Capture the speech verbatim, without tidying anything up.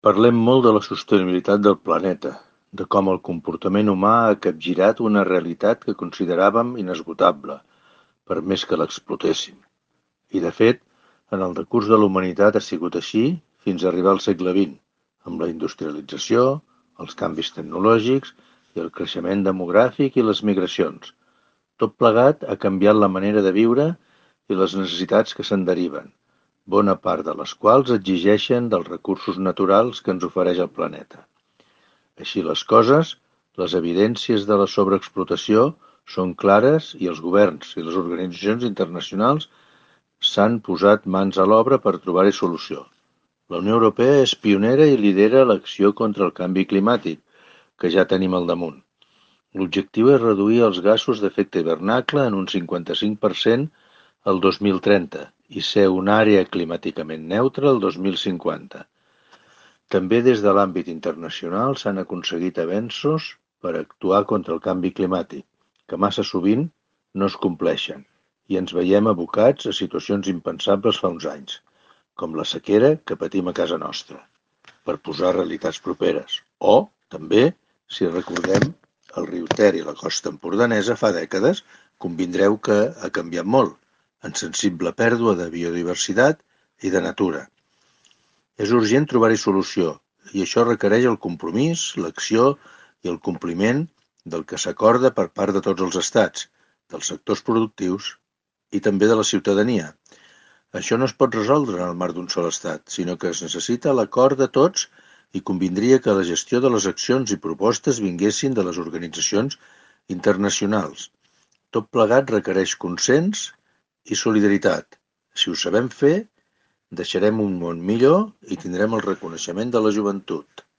Parlem molt de la sostenibilitat del planeta, de com el comportament humà ha capgirat una realitat que consideràvem inesgotable, per més que l'explotéssim. I, de fet, en el decurs de la humanitat ha sigut així fins a arribar al segle vint, amb la industrialització, els canvis tecnològics i el creixement demogràfic i les migracions. Tot plegat ha canviat la manera de viure i les necessitats que se'n deriven, bona part de les quals exigeixen dels recursos naturals que ens ofereix el planeta. Així les coses, les evidències de la sobreexplotació són clares i els governs i les organitzacions internacionals s'han posat mans a l'obra per trobar-hi solució. La Unió Europea és pionera i lidera l'acció contra el canvi climàtic, que ja tenim al damunt. L'objectiu és reduir els gasos d'efecte hivernacle en un cinquanta-cinc per cent el dos mil trenta i ser una àrea climàticament neutra el dos mil cinquanta. També des de l'àmbit internacional s'han aconseguit avenços per actuar contra el canvi climàtic, que massa sovint no es compleixen, i ens veiem abocats a situacions impensables fa uns anys, com la sequera que patim a casa nostra, per posar realitats properes. O, també, si recordem, el riu Ter i la costa empordanesa fa dècades convindreu que ha canviat molt, en sensible pèrdua de biodiversitat i de natura. És urgent trobar-hi solució, i això requereix el compromís, l'acció i el compliment del que s'acorda per part de tots els estats, dels sectors productius i també de la ciutadania. Això no es pot resoldre en el marc d'un sol estat, sinó que es necessita l'acord de tots i convindria que la gestió de les accions i propostes vinguessin de les organitzacions internacionals. Tot plegat requereix consens i solidaritat. Si ho sabem fer, deixarem un món millor i tindrem el reconeixement de la joventut.